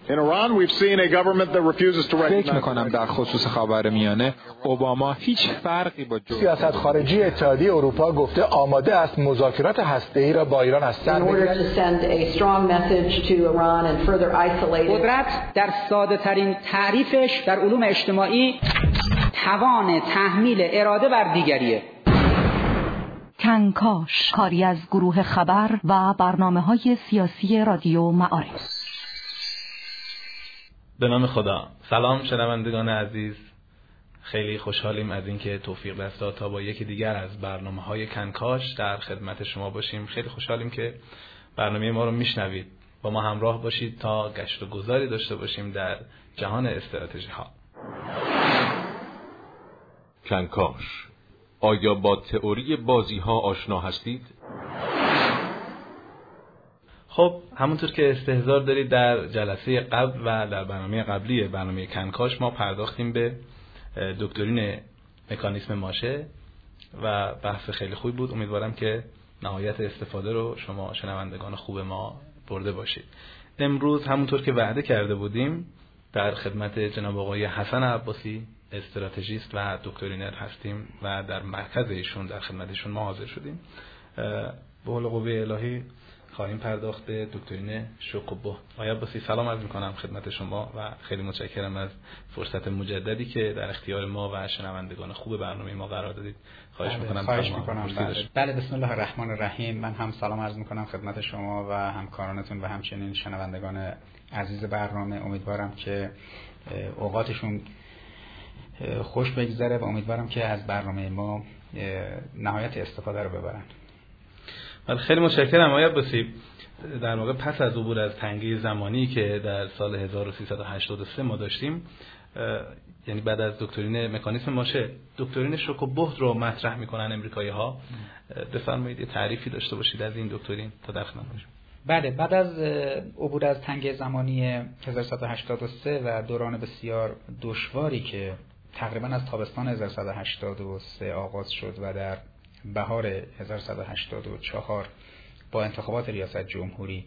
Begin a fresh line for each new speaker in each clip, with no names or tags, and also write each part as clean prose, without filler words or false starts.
فکر میکنم در خصوص خاورمیانه اوباما هیچ فرقی با
سیاست خارجی اتحادیه اروپا گفته آماده است مذاکرات هسته‌ای را با ایران از سر بگیرد.
قدرت در ساده ترین تعریفش در علوم اجتماعی توان تحمیل اراده بر دیگریه.
کنکاش، کاری از گروه خبر و برنامه‌های سیاسی رادیو معارف.
به نام خدا. سلام شنوندگان عزیز، خیلی خوشحالیم از اینکه توفیق دست داد تا با یکی دیگر از برنامه‌های کنکاش در خدمت شما باشیم. خیلی خوشحالیم که برنامه ما رو میشنوید. با ما همراه باشید تا گشت و گذاری داشته باشیم در جهان استراتژی ها.
کنکاش، آیا با تئوری بازی ها آشنا هستید؟
خب همونطور که استحضار دارید در جلسه قبل و در برنامه قبلی برنامه کنکاش ما پرداختیم به دکترین مکانیسم ماشه و بحث خیلی خوبی بود. امیدوارم که نهایت استفاده رو شما شنوندگان خوب ما برده باشید. امروز همونطور که وعده کرده بودیم در خدمت جناب آقای حسن عباسی، استراتژیست و دکترینر هستیم و در مرکز ایشون در خدمتشون ما حاضر شدیم. به حول قوه الهی خواهیم پرداخت به دکترین شوکوبو. آقای عباسی سلام عرض می‌کنم خدمت شما و خیلی متشکرم از فرصت مجددی که در اختیار ما و شنوندگان خوب برنامه ما قرار دادید. خواهش می‌کنم.
بله بسم الله الرحمن الرحیم. من هم سلام عرض می‌کنم خدمت شما و همکارانتون و همچنین شنوندگان عزیز برنامه. امیدوارم که اوقاتشون خوش بگذره و امیدوارم که از برنامه ما نهایت استفاده رو ببرن.
خیلی متشکرم آقای عباسی. در واقع پس از عبور از تنگه زمانی که در سال 1383 ما داشتیم، یعنی بعد از دکترین مکانیسم ماشه، دکترین شوک و بهت رو مطرح میکنن امریکایی‌ها. بفرمایید یه تعریفی داشته باشید از این دکترین تا در خدمت باشیم.
بله، بعد از عبور از تنگه زمانی 1383 و دوران بسیار دشواری که تقریبا از تابستان 1383 آغاز شد و در بهار 1384 با انتخابات ریاست جمهوری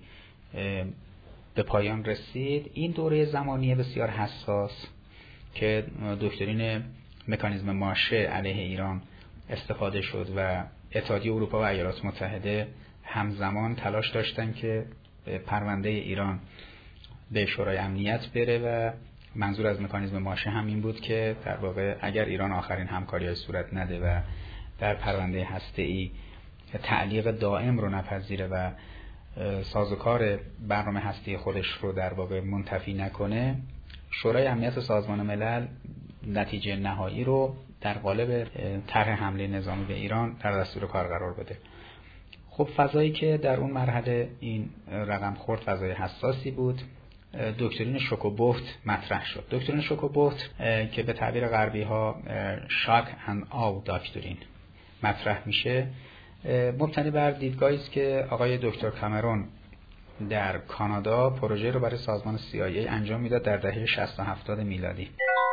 به پایان رسید، این دوره زمانی بسیار حساس که دکترین مکانیزم ماشه علیه ایران استفاده شد و اتحادیه اروپا و ایالات متحده همزمان تلاش داشتن که پرونده ایران به شورای امنیت بره و منظور از مکانیزم ماشه هم این بود که در واقع اگر ایران آخرین همکاری‌های صورت نده و در پرونده هسته‌ای تعلیق دائم رو نپذیره و سازوکار برنامه هسته‌ای خودش رو در واقع منتفی نکنه، شورای امنیت سازمان ملل نتیجه نهایی رو در قالب طرح حمله نظامی به ایران در دستور کار قرار بده. خب فضایی که در اون مرحله این رقم خورد فضای حساسی بود. دکترین شوک و بهت مطرح شد. دکترین شوک و بهت که به تعبیر غربی ها شاک اند آو دکترین مطرح میشه، مبتنی بر دیدگاهی است که آقای دکتر کامرون در کانادا پروژه رو برای سازمان CIA انجام میداد در دهه 60 و 70 میلادی.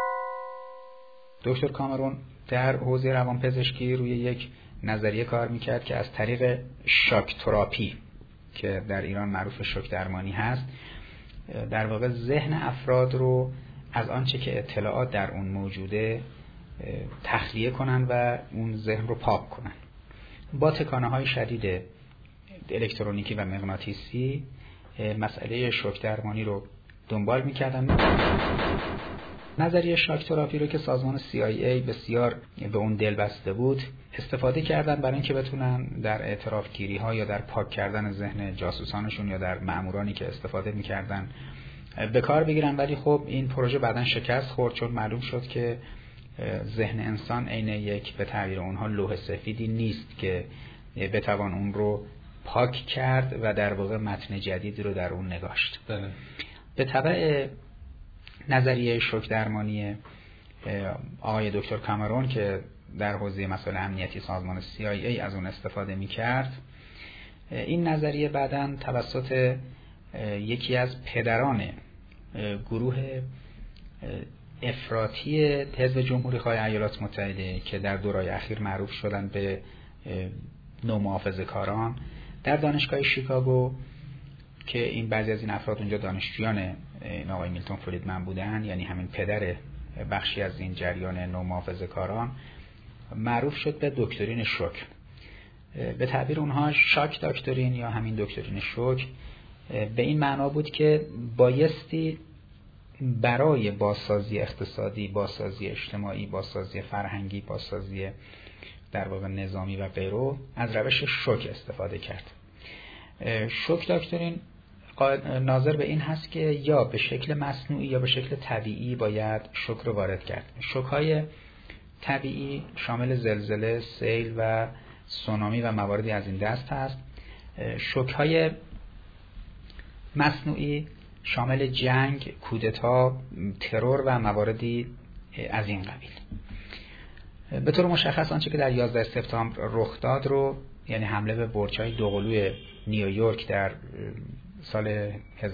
دکتر کامرون در حوزه روانپزشکی روی یک نظریه کار میکرد که از طریق شاک تراپی که در ایران معروف شوک درمانی هست، در واقع ذهن افراد رو از آنچه که اطلاعات در اون موجوده تخلیه کنن و اون ذهن رو پاک کنن. با تکانه‌های شدید الکترونیکی و مغناطیسی مسئله شوک درمانی رو دنبال می‌کردن. نظریه شاک تراپی رو که سازمان CIA بسیار به اون دل بسته بود استفاده کردن برای اینکه بتونن در اعتراف گیری‌ها یا در پاک کردن ذهن جاسوسانشون یا در مأمورانی که استفاده می‌کردن به کار بگیرن. ولی خب این پروژه بعداً شکست خورد چون معلوم شد که ذهن انسان عین یک به تعبیر اونها لوح سفیدی نیست که بتوان اون رو پاک کرد و در واقع متن جدیدی رو در اون نگاشت. به تبع نظریه شوک درمانی آقای دکتر کامرون که در حوزه مسائل امنیتی سازمان CIA از اون استفاده می‌کرد، این نظریه بعداً توسط یکی از پدران گروه افراطی حزب جمهوری خواه ایالات متحده که در دورهای اخیر معروف شدن به نومحافظه‌کاران در دانشگاه شیکاگو که این بعضی از این افراد اونجا دانشجویان این آقای میلتون فریدمن بودن، یعنی همین پدر بخشی از این جریان نومحافظه‌کاران، معروف شد به دکترین شوک. به تعبیر اونها شاک دکترین یا همین دکترین شوک به این معنا بود که بایستی برای بازسازی اقتصادی، بازسازی اجتماعی، بازسازی فرهنگی، بازسازی در واقع نظامی و غیره از روش شوک استفاده کرد. شوک دکترین ناظر به این هست که یا به شکل مصنوعی یا به شکل طبیعی باید شوک رو وارد کرد. شوک‌های طبیعی شامل زلزله، سیل و سونامی و مواردی از این دست هست. شوک‌های مصنوعی شامل جنگ، کودتا، ترور و مواردی از این قبیل. به طور مشخص آنچه که در 11 سپتامبر رخ داد رو، یعنی حمله به برج‌های دوقلوی نیویورک در سال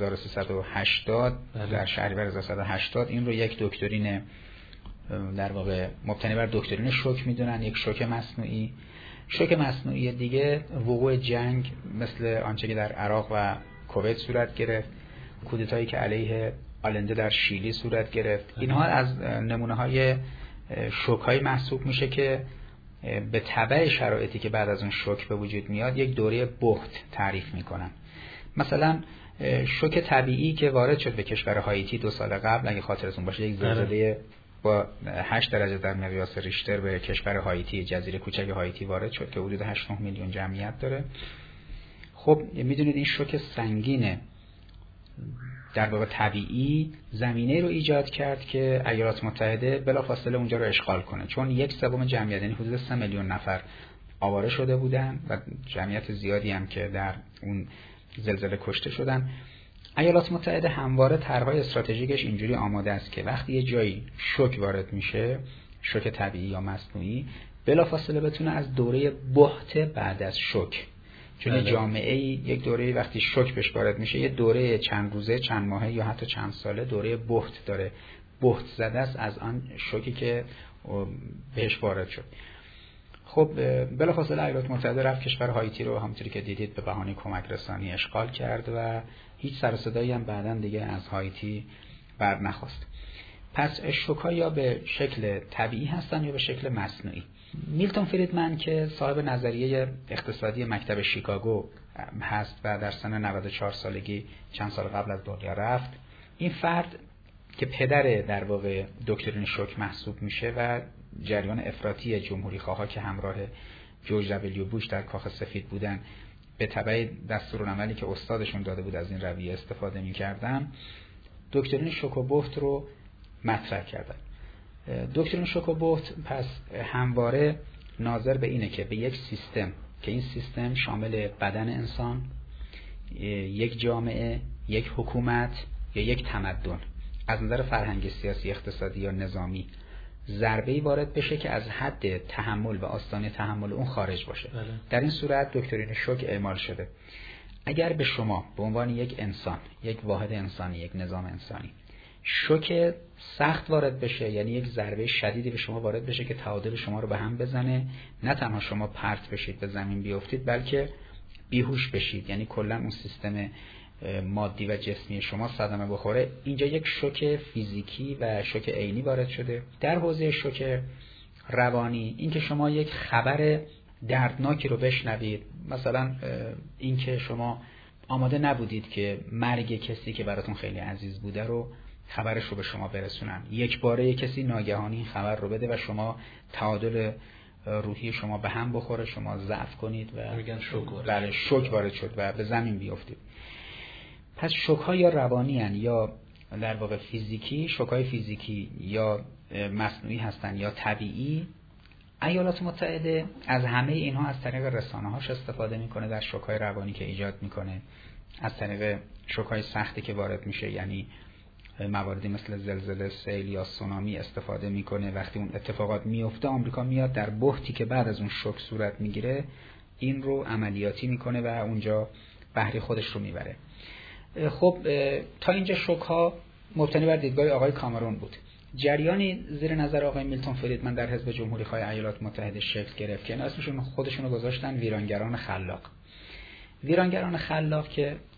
1380 در شهریور 1380، این رو یک دکترین در واقع مبتنی بر دکترین شوک میدونن، یک شوک مصنوعی. شوک مصنوعی دیگه وقوع جنگ مثل آنچه که در عراق و کویت صورت گرفت، کودتایی که علیه آلنده در شیلی صورت گرفت، اینها از نمونه‌های شوک‌های محسوب میشه که به تبع شرایطی که بعد از اون شوک به وجود میاد یک دوره بحت تعریف میکنن. مثلا شوک طبیعی که وارد شد به کشور هایتی 2 سال قبل، اگه خاطرتون باشه، یک زلزله با 8 درجه در مقیاس ریشتر به کشور هایتی، جزیره کوچک هایتی وارد شد که حدود 8-9 میلیون جمعیت داره. خب میدونید این شوک سنگین در واقع طبیعی زمینه رو ایجاد کرد که ایالات متحده بلافاصله اونجا رو اشغال کنه، چون 1/3 جمعیت، یعنی حدود 3 میلیون نفر آواره شده بودن و جمعیت زیادی هم که در اون زلزله کشته شدن. ایالات متحده همواره طرح‌های استراتژیکش اینجوری آماده است که وقتی یه جایی شوک وارد میشه، شوک طبیعی یا مصنوعی، بلافاصله بتونه از دوره بحت بعد از شوک، چون جامعه یک دوره وقتی شوک بهش وارد میشه، یه دوره چند روزه، چند ماهه یا حتی چند ساله دوره بحت داره، بحت زده است از آن شوکی که بهش وارد شد. خب بلافاصله ایالات متحده رفت کشور هایتی رو همونطوری که دیدید به بهانه کمک رسانی اشغال کرد و هیچ سر و صدایی هم بعداً دیگه از هایتی بر نخواست. پس شوک‌ها یا به شکل طبیعی هستن یا به شکل مصنوعی. میلتون فریدمن که صاحب نظریه اقتصادی مکتب شیکاگو هست و در سن 94 سالگی چند سال قبل از دنیا رفت، این فرد که پدر در واقع دکترین شوک محسوب میشه و جریان افراطی جمهوری خواها که همراه جورج دبلیو بوش در کاخ سفید بودن به تبع دستورالعملی که استادشون داده بود از این رویه استفاده میکردن، دکترین شوک و بحت رو مطرح کردن. دکترین شوک و بحت پس همواره ناظر به اینه که به یک سیستم که این سیستم شامل بدن انسان، یک جامعه، یک حکومت یا یک تمدن از نظر فرهنگی، سیاسی، اقتصادی یا نظامی ضربه‌ای وارد بشه که از حد تحمل و آستانه تحمل اون خارج باشه. در این صورت دکترین شوک اعمال شده. اگر به شما به عنوان یک انسان، یک واحد انسانی، یک نظام انسانی شوک سخت وارد بشه، یعنی یک ضربه شدیدی به شما وارد بشه که تعادل شما رو به هم بزنه، نه تنها شما پرت بشید به زمین بیافتید بلکه بیهوش بشید، یعنی کلا اون سیستم مادی و جسمی شما صدمه بخوره، اینجا یک شوک فیزیکی و شوک عینی وارد شده. در حوزه شوک روانی، این که شما یک خبر دردناکی رو بشنوید، مثلا این که شما آماده نبودید که مرگ کسی که براتون خیلی عزیز بوده رو خبرش رو به شما برسونن، یک باره کسی ناگهانی این خبر رو بده و شما تعادل روحی شما به هم بخوره، شما ضعف کنید و
میگن
شوک وارد شد و به زمین بیافتید. پس شوک‌ها یا روانی هستند یا در واقع فیزیکی، شوک‌های فیزیکی یا مصنوعی هستند یا طبیعی. ایالات متحده از همه اینها از طریق رسانه‌هاش استفاده میکنه در شوک‌های روانی که ایجاد میکنه، از طریق شوک‌های سختی که وارد میشه، یعنی مواردی مثل زلزله، سیل یا سونامی استفاده میکنه. وقتی اون اتفاقات میفته آمریکا میاد در بحتی که بعد از اون شوک صورت میگیره این رو عملیاتی میکنه و اونجا بهره خودش رو میبره. خب تا اینجا شوک‌ها مبتنی بر دیدگاه آقای کامرون بود. جریانی زیر نظر آقای میلتون فریدمن در حزب جمهوری‌خواه ایالات متحده شکل گرفت که اسمشون خودشونو گذاشتن ویرانگران خلاق. ویرانگران خلاق که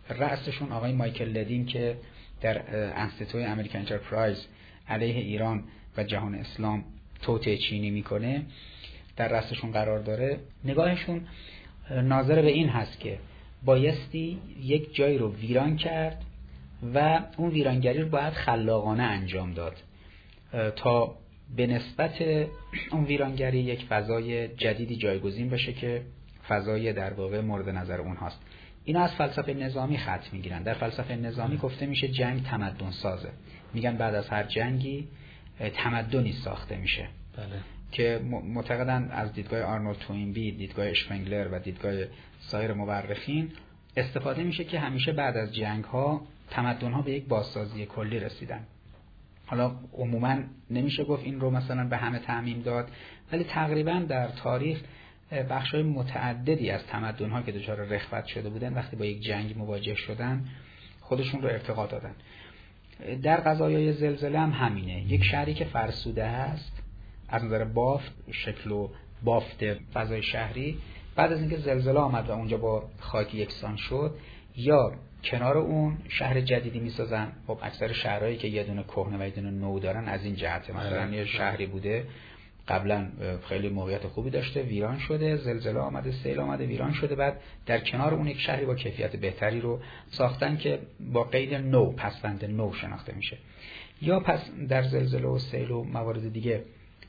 رأسشون آقای مایکل لدین که در انستیتوی امریکن انترپرایز علیه ایران و جهان اسلام توطئه چینی میکنه در رأسشون قرار داره، نگاهشون ناظر به این هست که بایستی یک جایی رو ویران کرد و اون ویرانگری رو باید خلاقانه انجام داد تا به نسبت اون ویرانگری یک فضای جدیدی جایگزین بشه که فضای در واقع مورد نظر اون هاست. اینا از فلسفه نظامی خط میگیرن. در فلسفه نظامی گفته میشه جنگ تمدن سازه. میگن بعد از هر جنگی تمدنی ساخته میشه.
بله.
که معتقدن از دیدگاه آرنولد توینبی، دیدگاه اشپنگلر و دیدگاه سایر مورخین استفاده میشه که همیشه بعد از جنگ ها تمدن ها به یک بازسازی کلی رسیدن. حالا عموما نمیشه گفت این رو مثلا به همه تعمیم داد، ولی تقریبا در تاریخ بخشای متعددی از تمدن ها که دچار رخوت شده بودن وقتی با یک جنگ مواجه شدن خودشون رو ارتقا دادن. در قضایای زلزله هم همینه. یک شهری که فرسوده هست از نظر بافت، شکل و بافت فضای شهری، بعد از اینکه زلزله آمد و اونجا با خاک یکسان شد، یا کنار اون شهر جدیدی میسازن. خب اکثر شهرهایی که یه دونه کهنه و یه دونه نو دارن از این جهته. مثلا یه شهری بوده قبلا خیلی موقعیت خوبی داشته، ویران شده، زلزله آمده، سیل آمده، ویران شده، بعد در کنار اون یک شهری با کیفیت بهتری رو ساختن که با قید نو، پسوند نو شناخته میشه. یا پس در زلزله و سیل و موارد دیگه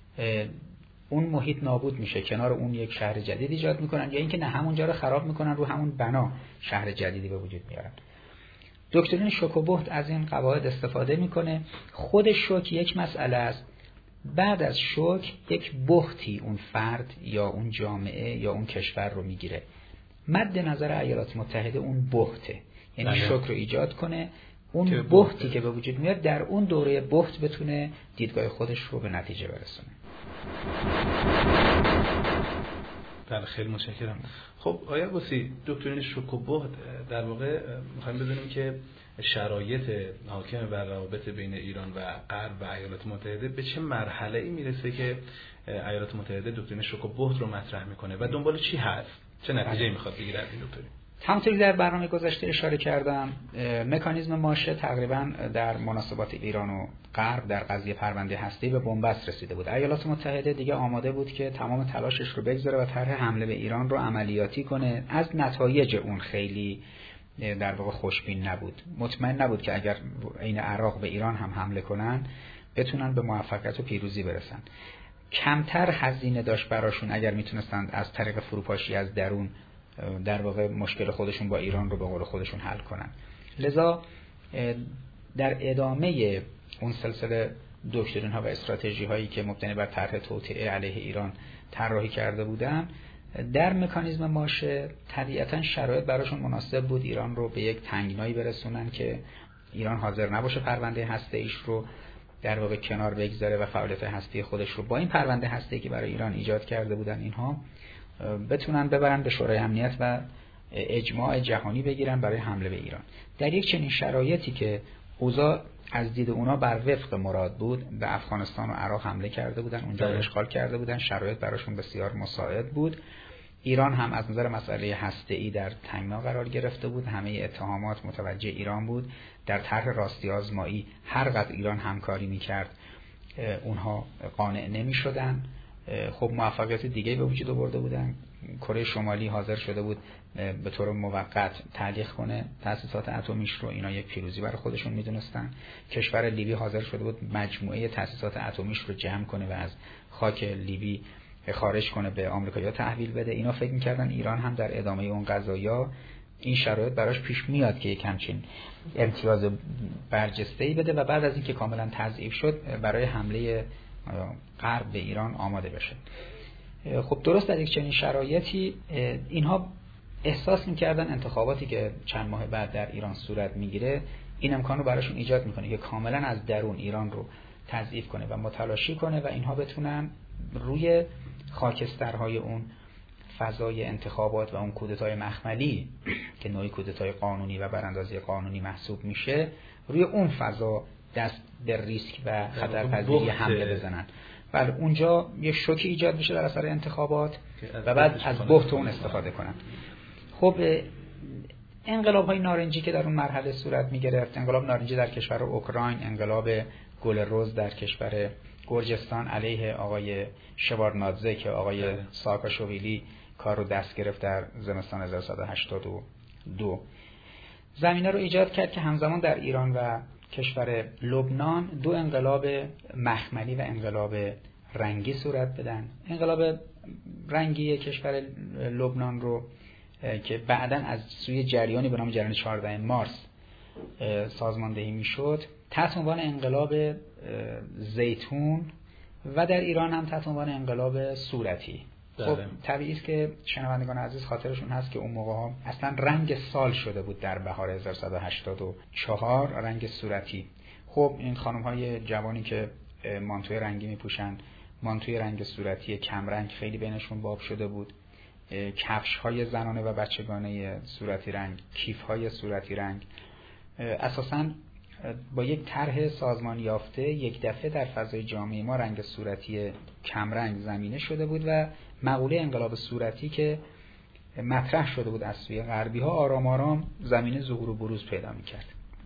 اون محیط نابود میشه، کنار اون یک شهر جدید ایجاد میکنن، یا اینکه نه همونجا رو خراب میکنن، رو همون بنا شهر جدیدی به وجود میارن. دکترین شوک و بهت از این قواعد استفاده میکنه. خود شوک یک مسئله است، بعد از شوک یک بهتی اون فرد یا اون جامعه یا اون کشور رو میگیره. مد نظر ایالات متحده اون بهته، یعنی شوک رو ایجاد کنه، اون بهتی که به وجود میاد در اون دوره بهت بتونه دیدگاه خودش رو به نتیجه برسونه.
بله، خیلی متشکرم. خب آقای عباسی، دکترین شوک و بهت در واقع می‌خوایم بدونیم که شرایط حاکم بر روابط بین ایران و غرب و ایالات متحده به چه مرحله‌ای میرسه که ایالات متحده دکترین شوک و بهت رو مطرح میکنه و دنبال چی هست؟ چه نتیجه‌ای میخواد بگیره این دکترین؟
همونطوری در برنامه گذشته اشاره کردم، مکانیزم ماشه تقریبا در مناسبات ایران و غرب در قضیه پرونده هسته‌ای به بنبست رسیده بود. ایالات متحده دیگه آماده بود که تمام تلاشش رو بگذاره و طرح حمله به ایران رو عملیاتی کنه. از نتایج اون خیلی در واقع خوشبین نبود. مطمئن نبود که اگر عین عراق به ایران هم حمله کنن بتونن به موفقیت و پیروزی برسن. کمتر هزینه داشت براشون اگر میتونستن از طریق فروپاشی از درون در واقع مشکل خودشون با ایران رو به قول خودشون حل کنن. لذا در ادامه اون سلسله دکترین ها و استراتژی هایی که مبتنی بر طرح توطئه علیه ایران طراحی کرده بودن، در مکانیزم ماشه طبیعتا شرایط براشون مناسب بود ایران رو به یک تنگنایی برسونن که ایران حاضر نباشه پرونده هسته‌ایش رو در واقع کنار بگذاره و فعالیت هسته خودش رو با این پرونده هسته‌ای که برای ایران ایجاد کرده بودن اینها بتونن ببرن به شورای امنیت و اجماع جهانی بگیرن برای حمله به ایران. در یک چنین شرایطی که اوضاع از دید اونا بر وفق مراد بود، به افغانستان و عراق حمله کرده بودن، اونجا رو اشغال کرده بودن، شرایط براشون بسیار مساعد بود. ایران هم از نظر مسئله هسته‌ای در تنگنا قرار گرفته بود، همه اتهامات متوجه ایران بود. در طرح راستی آزمایی هر قدر ایران همکاری میکرد اونها قانع نمیشدن. خب موفقیت دیگه به وجود آورده بودن. کره شمالی حاضر شده بود به طور موقت تعلیق کنه تأسیسات اتمیش رو، اینا یک پیروزی برای خودشون میدونستن. کشور لیبی حاضر شده بود مجموعه تأسیسات اتمیش رو جمع کنه و از خاک لیبی خارج کنه به آمریکایی‌ها تحویل بده. اینا فکر می‌کردن ایران هم در ادامه اون قضایا این شرایط براش پیش میاد که یک همچین امتیاز برجسته‌ای بده و بعد از اینکه کاملا تضعیف شد برای حمله غرب به ایران آماده بشه. خب درست در یک چنین شرایطی اینها احساس می‌کردن انتخاباتی که چند ماه بعد در ایران صورت میگیره این امکان رو براشون ایجاد میکنه که کاملا از درون ایران رو تضعیف کنه و متلاشی کنه و اینها بتونن روی خاکسترهای اون فضای انتخابات و اون کودتای مخملی که نوعی کودتای قانونی و براندازی قانونی محسوب میشه، روی اون فضا دست به ریسک و خطرپذیری حمله بزنن. بله اونجا یه شوکی ایجاد میشه در اثر انتخابات و بعد از بحت اون استفاده کنن. خب انقلاب‌های نارنجی که در اون مرحله صورت می‌گرفت، انقلاب نارنجی در کشور اوکراین، انقلاب گل رز در کشور گرجستان علیه آقای شواردنادزه که آقای ساکاشویلی کار رو دست گرفت در زمستان 1182، زمینه رو ایجاد کرد که همزمان در ایران و کشور لبنان دو انقلاب مخملی و انقلاب رنگی صورت بدن. انقلاب رنگی کشور لبنان رو که بعداً از سوی جریانی به نام جریان 14 مارس سازماندهی میشد تحت عنوان انقلاب زیتون و در ایران هم تحت عنوان انقلاب صورتی. خب طبیعی است که شنوندگان عزیز خاطرشون هست که اون موقع ها اصلا رنگ سال شده بود در بهار 1184 رنگ صورتی. خب این خانم های جوانی که مانتوی رنگی میپوشن، مانتوی رنگ صورتی کمرنگ خیلی بینشون باب شده بود، کفش های زنانه و بچگانه صورتی رنگ، کیف های صورتی رنگ، اساساً با یک طرح سازمان یافته یک دفعه در فضای جامعه ما رنگ صورتی کمرنگ زمینه شده بود و مقوله انقلاب صورتی که مطرح شده بود از سوی غربی ها آرام آرام زمینه ظهور و بروز پیدا میکرد.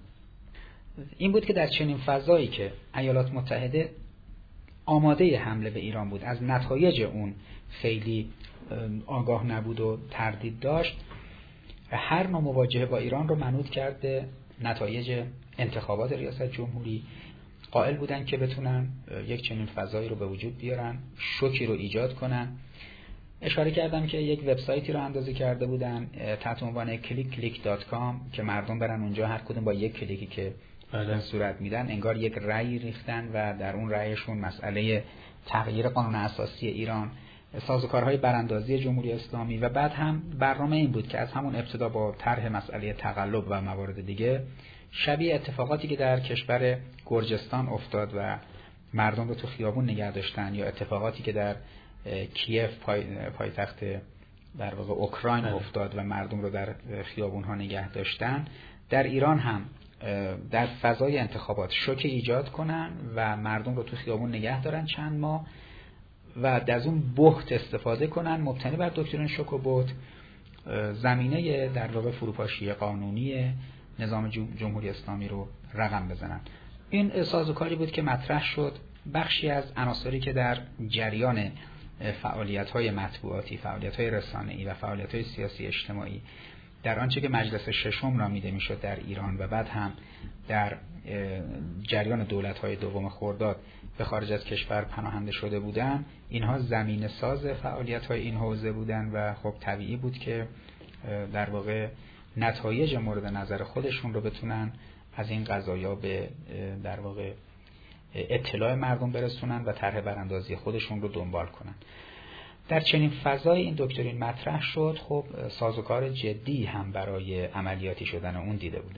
این بود که در چنین فضایی که ایالات متحده آماده حمله به ایران بود، از نتایج اون خیلی آگاه نبود و تردید داشت، هر نوع مواجهه با ایران رو منوط کرد به نتایج انتخابات ریاست جمهوری. قائل بودن که بتونن یک چنین فضایی رو به وجود بیارن، شوکی رو ایجاد کنن. اشاره کردم که یک وبسایتی رو اندازه کرده بودن تحت عنوان click.com که مردم برن اونجا هر کدوم با یک کلیکی که صورت میدن انگار یک رأی ریختن و در اون رأیشون مسئله تغییر قانون اساسی ایران، سازوکارهای براندازی جمهوری اسلامی و بعد هم برنامه این بود که از همون ابتدا با طرح مسئله تقلب و موارد دیگه شبیه اتفاقاتی که در کشور گرجستان افتاد و مردم رو تو خیابون نگه داشتن یا اتفاقاتی که در کیف پایتخت در واقع اوکراین افتاد و مردم رو در خیابون ها نگه داشتن، در ایران هم در فضای انتخابات شوک ایجاد کنن و مردم رو تو خیابون نگه دارن چند ماه و از اون بهت استفاده کنن، مبتنی بر دکترین شوک و بهت زمینه در واقع فروپاشی قانونی نظام جمهوری اسلامی رو رقم بزنن. این سازوکاری بود که مطرح شد. بخشی از عناصری که در جریان فعالیت‌های مطبوعاتی، فعالیت‌های رسانه‌ای و فعالیت‌های سیاسی اجتماعی در آنچه که مجلس ششم نامیده میشد در ایران و بعد هم در جریان دولت‌های دوم خرداد به خارج از کشور پناهنده شده بودند، اینها زمینه ساز فعالیت‌های این حوزه بودند و خب طبیعی بود که در واقع نتایج مورد نظر خودشون رو بتونن از این قضایا به در واقع اطلاع مردم برسونن و طرح براندازی خودشون رو دنبال کنن. در چنین فضای این دکترین مطرح شد. خب سازوکار جدی هم برای عملیاتی شدن اون دیده بود.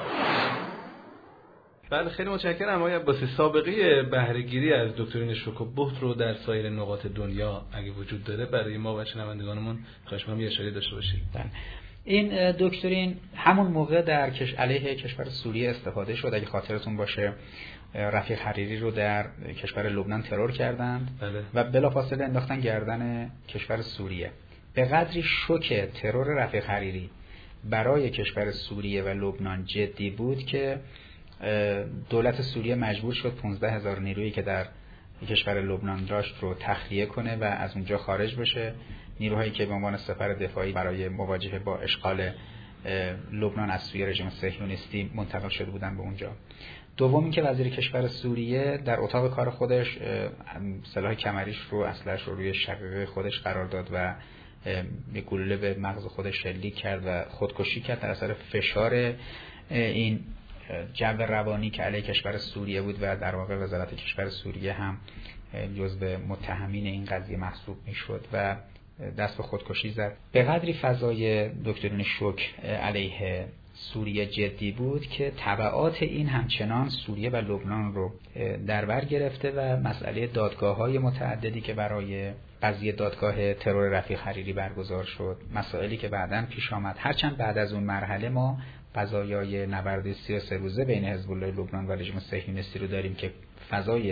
بله خیلی متشکرم آقای عباسی. سابقه بهره‌گیری از دکترین شوک و بهت رو در سایر نقاط دنیا اگه وجود داره برای ما و شنوندگانمون خواهش می‌کنم یه اشاره داشته باشید.
این دکترین همون موقع در علیه کشور سوریه استفاده شد. اگه خاطرتون باشه رفیق حریری رو در کشور لبنان ترور کردند و بلافاصله انداختن گردن کشور سوریه. به قدری شوک ترور رفیق حریری برای کشور سوریه و لبنان جدی بود که دولت سوریه مجبور شد 15,000 نیرویی که در کشور لبنان داشت رو تخلیه کنه و از اونجا خارج بشه. نیروهایی که به عنوان سپر دفاعی برای مواجهه با اشغال لبنان از سوی رژیم صهیونیستی منتقل شده بودن به اونجا. دوم اینکه وزیر کشور سوریه در اتاق کار خودش سلاح کمریش رو اسلحه‌اش رو روی شقیقه خودش قرار داد و یک گلوله به مغز خودش شلیک کرد و خودکشی کرد در اثر فشار این جو روانی که علیه کشور سوریه بود و در واقع وزارت کشور سوریه هم جزو متهمین این قضیه محسوب میشد و دست به خودکشی زد. به قدری فضای دکترین شوک علیه سوریه جدی بود که تبعات این همچنان سوریه و لبنان رو در بر گرفته و مسئله دادگاه‌های متعددی که برای قضیه دادگاه ترور رفیق حریری برگزار شد، مسائلی که بعداً پیش آمد، هرچند بعد از اون مرحله ما قضایای نبرد 33 روزه بین حزب الله لبنان و رژیم صهیونیستی رو داریم که فضای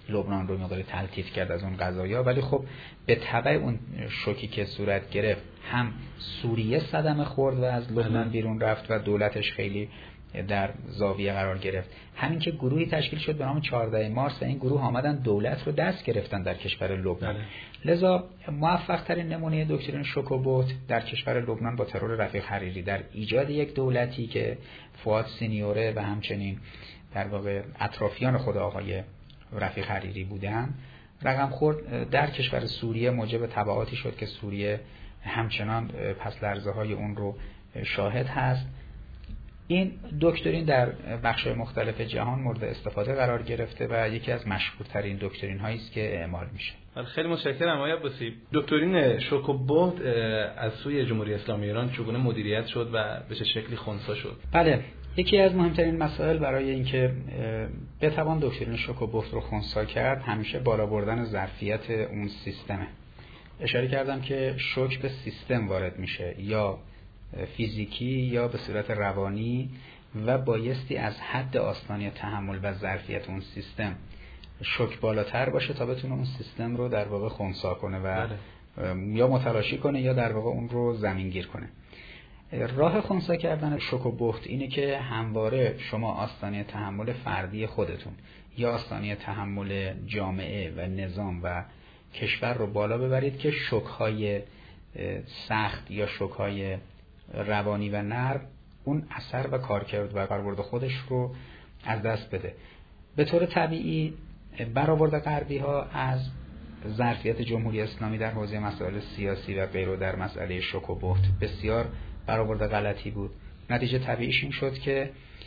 لبنان رو مقداری تلطیف کرد از اون قضایا، ولی خب به تبع اون شوکی که صورت گرفت هم سوریه صدمه خورد و از لبنان بیرون رفت و دولتش خیلی در زاویه قرار گرفت. همین که گروهی تشکیل شد به نام 14 مارس و این گروه آمدن دولت رو دست گرفتن در کشور لبنان. لذا موفق ترین نمونه دکترین شوک و بهت در کشور لبنان با ترور رفیق حریری در ایجاد یک دولتی که فؤاد سینیوره و همچنین در واقع اطرافیان خود آقای رفیق حریری بودن رقم خورد در کشور سوریه، موجب تبعاتی شد که سوریه همچنان پس لرزه های اون رو شاهد هست. این دکترین در بخش‌های مختلف جهان مورد استفاده قرار گرفته و یکی از مشهورترین دکترین هایی است که اعمال میشه.
خیلی متشکرم آقای عباسی. دکترین شوک و بهت از سوی جمهوری اسلامی ایران چگونه مدیریت شد و به چه شکلی خنثی شد؟
بله، یکی از مهمترین مسائل برای اینکه بتوان دکترین شوک و بهت رو خنثی کرد همیشه بالا بردن ظرفیت اون سیستمه. اشاره کردم که شوک به سیستم وارد میشه، یا فیزیکی یا به صورت روانی، و بایستی از حد آستانی تحمل و ظرفیت اون سیستم شوک بالاتر باشه تا بتونه اون سیستم رو در واقع خنثی کنه و یا متلاشی کنه یا در واقع اون رو زمینگیر کنه. راه خنثی کردن شوک و بهت اینه که همواره شما آستانه تحمل فردی خودتون یا آستانه تحمل جامعه و نظام و کشور رو بالا ببرید که شوک‌های سخت یا شوک‌های روانی و نرم اون اثر و کارکرد و کاربرد خودش رو از دست بده. به طور طبیعی برآورد غربی ها از ظرفیت جمهوری اسلامی در حوزه مسائل سیاسی و غیره در مسئله شوک و بهت بسیار برآورد غلطی بود. نتیجه طبیعیش این شد که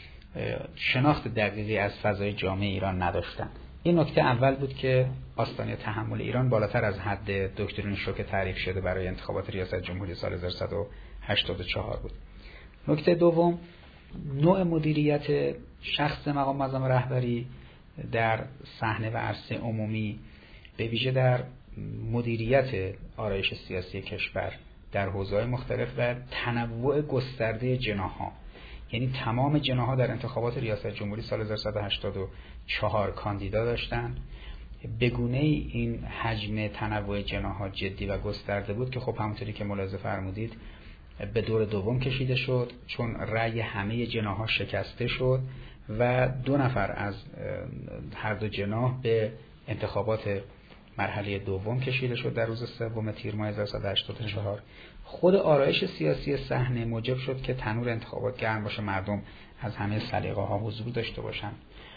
شناخت دقیقی از فضای جامعه ایران نداشتن. این نکته اول بود که آستانه تحمل ایران بالاتر از حد دکترین شوک تعریف شده برای انتخابات ریاست جمهوری سال 1184 بود. نکته دوم، نوع مدیریت شخص مقام معظم رهبری در صحنه و عرصه عمومی، به ویژه در مدیریت آرایش سیاسی کشور در حوزه‌های مختلف و تنوع گسترده جناح‌ها، یعنی تمام جناح‌ها در انتخابات ریاست جمهوری سال 1184 کاندیدا داشتند. به گونه‌ای این حجم تنوع جناح‌ها جدی و گسترده بود که خب همونطوری که ملاحظه فرمودید به دور دوم کشیده شد، چون رأی همه جناح‌ها شکسته شد و 2 نفر از هر دو جناح به انتخابات مرحله دوم کشیده شد در روز 3 تیر ماه 1184. خود آرایش سیاسی صحنه موجب شد که تنور انتخابات گرم باشه، مردم از همه سلیقه‌ها حضور داشته باشن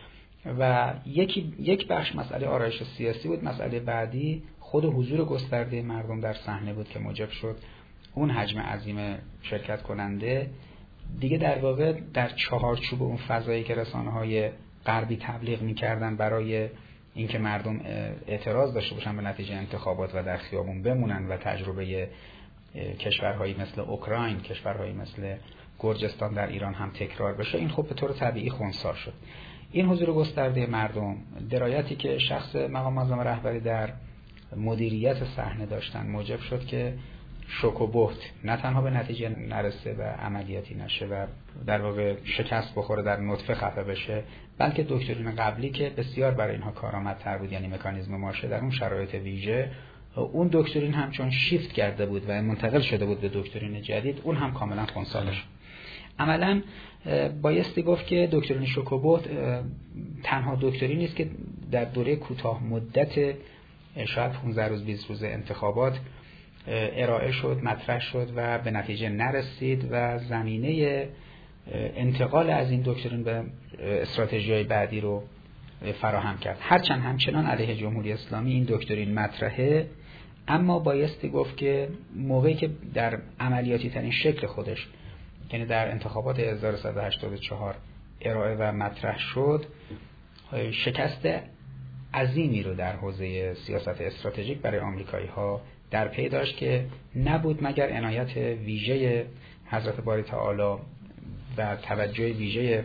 و یک بخش مسئله آرایش سیاسی بود. مسئله بعدی خود حضور گسترده مردم در صحنه بود که موجب شد اون حجم عظیم شرکت کننده دیگه در واقع در چهارچوب اون فضایی که رسانه‌های غربی تبلیغ می‌کردن برای اینکه مردم اعتراض داشته باشن به نتیجه انتخابات و در خیابون بمونن و تجربه کشورهایی مثل اوکراین، کشورهایی مثل گرجستان در ایران هم تکرار بشه، این خب به طور طبیعی خنثی شد. این حضور گسترده مردم، درایتی که شخص مقام معظم رهبری در مدیریت صحنه داشتن موجب شد که شوک و بهت نه تنها به نتیجه نرسه و عملیاتی نشه و در واقع شکست بخوره، در نطفه خفه بشه، بلکه دکترین قبلی که بسیار برای اینها کارآمدتر بود، یعنی مکانیزم ماشه، در اون شرایط ویژه اون دکترین هم چون شیفت کرده بود و منتقل شده بود به دکترین جدید، اون هم کاملا خنثی شد. عملا بایستی گفت که دکترین شوک و بهت تنها دکترین نیست که در دوره کوتاه مدت شاید 15 روز 20 روز انتخابات ارائه شد، مطرح شد و به نتیجه نرسید و زمینه انتقال از این دکترین به استراتژی‌های بعدی رو فراهم کرد. هرچند همچنان علیه جمهوری اسلامی این دکترین مطرحه، اما بایستی گفت که موقعی که در عملیاتی ترین شکل خودش، یعنی در انتخابات 1184 ارائه و مطرح شد، شکست عظیمی رو در حوزه سیاست استراتژیک برای آمریکایی‌ها در پی داشت که نبود مگر عنایت ویژه حضرت باری تعالی و توجه ویژه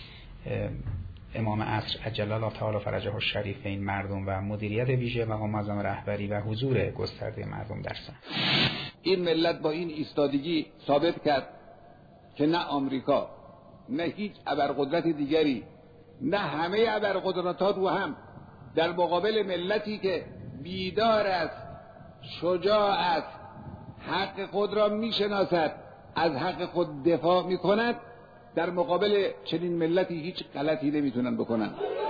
امام عصر عجل الله تعالی فرجه الشریف به این مردم و مدیریت ویژه مقام معظم رهبری و حضور گسترده مردم در صحنه.
این ملت با این ایستادگی ثابت کرد که نه آمریکا، نه هیچ ابرقدرت دیگری، نه همه ابرقدرت‌ها رو هم در مقابل ملتی که بیدار است، شجاع است، حق خود را میشناسد، از حق خود دفاع میکند، در مقابل چنین ملتی هیچ غلطی نمیتونن بکنن.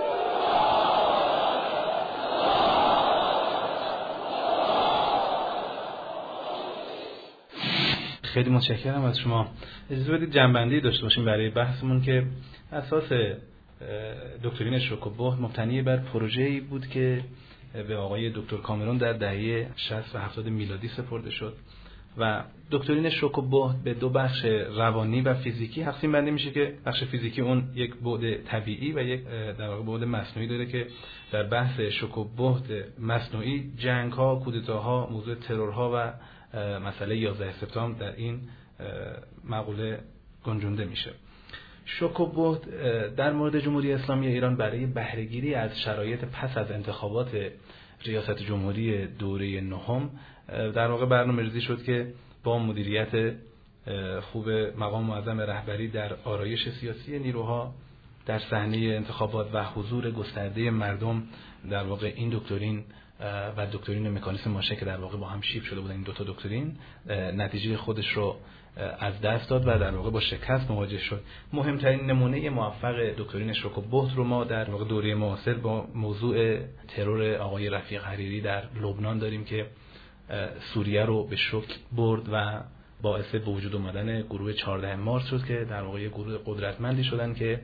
خیلی متشکرم از شما. اجازه بدید جنبندی داشته باشیم برای بحثمون که اساس دکترین شوک و بهت مبتنی بر پروژه‌ای بود که به آقای دکتر کامرون در دهه 60 و 70 میلادی سپرده شد و دکترین شوک و بهت به دو بخش روانی و فیزیکی تقسیم بندی میشه که بخش فیزیکی اون یک بعد طبیعی و یک در واقع بعد مصنوعی داره که در بحث شوک و بهت مصنوعی جنگ‌ها، کودتاها، موضوع ترورها و مسئله 11 سپتامبر در این مقوله گنجونده میشه. شوک و بهت در مورد جمهوری اسلامی ایران برای بهره‌گیری از شرایط پس از انتخابات ریاست جمهوری دوره نهم در واقع برنامه‌ریزی شد که با مدیریت خوب مقام معظم رهبری در آرایش سیاسی نیروها در صحنه انتخابات و حضور گسترده مردم در واقع این دکترین و دکترین مکانیسم ماشه که در واقع با هم شیب شده بودن این دو تا دکترین نتیجه خودش رو از دست داد و در واقع با شکست مواجه شد. مهمترین نمونه موفق دکترین شوک و بهت رو ما در واقع دوره معاصر با موضوع ترور آقای رفیق حریری در لبنان داریم که سوریه رو به شوک برد و باعث به وجود آمدن گروه 14 مارس شد که در واقع گروه قدرتمندی شدن که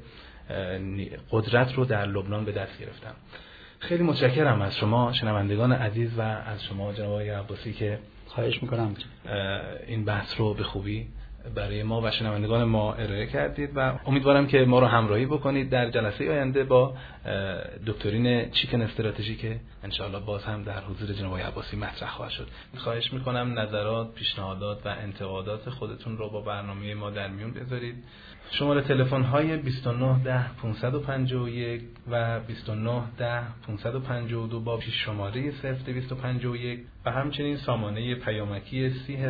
قدرت رو در لبنان به دست گرفتن. خیلی متشکرم از شما شنوندگان عزیز و از شما جناب آقای عباسی که
خواهش میکنم
این بحث رو به خوبی برای ما و شنوندگان ما ارائه کردید و امیدوارم که ما رو همراهی بکنید در جلسه آینده با دکترین چیکن استراتژی که انشاءالله باز هم در حضور جناب آقای عباسی مطرح خواهد شد. خواهش میکنم نظرات، پیشنهادات و انتقادات خودتون رو با برنامه ما در میون بذارید. شماره تلفن های 29 10 551 و 29 10 552 با پیش شماره 0251 و همچنین سامانه پیامکی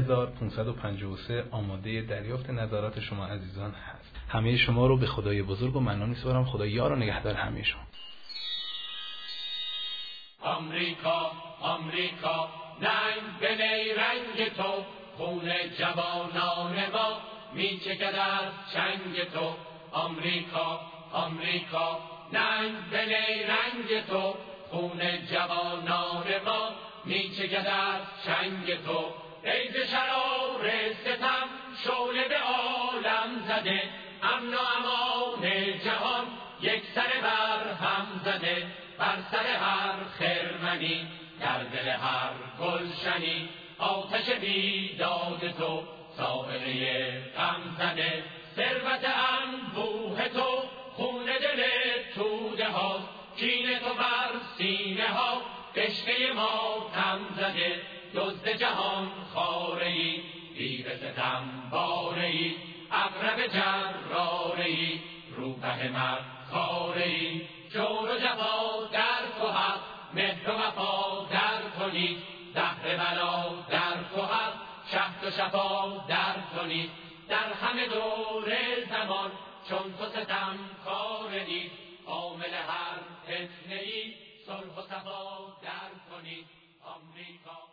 30553 آماده دریافت نظرات شما عزیزان هست. همه شما رو به خدای بزرگ و منان می‌سپارم. خدا یار و نگهدار همه شما.
آمریکا ننگ به نیرنگ تو، خون جوانان ما میچکد از چنگ تو. آمریکا ننگ به نیرنگ تو، خون جوانان ما میچکد از چنگ تو. ای ز شرار ستم شعله به عالم زده، امن و امان جهان یک سر بر هم زده. بر سر هر خرمنی، در دل هر گلشنی، آتش بیداد تو سابقه غم زده. ثروت انبوه تو خون دل توده ها، کین تو بر سینه ها عشقه ما تم زده. دزد جهان خاره‌ای، دیو ستم باره‌ای، عقرب جراره‌ای، روبه مرد خاره‌ای. جور و جفا در تو هست، مهر و وفا در تو نیست. زهر بلا در تو هست، شهد و شفا در تو نیست. در همه دور زمان چون تو ستم کار نیست. عامل هر فتنه‌ای صلح و صفا در تو نیست. آمریکا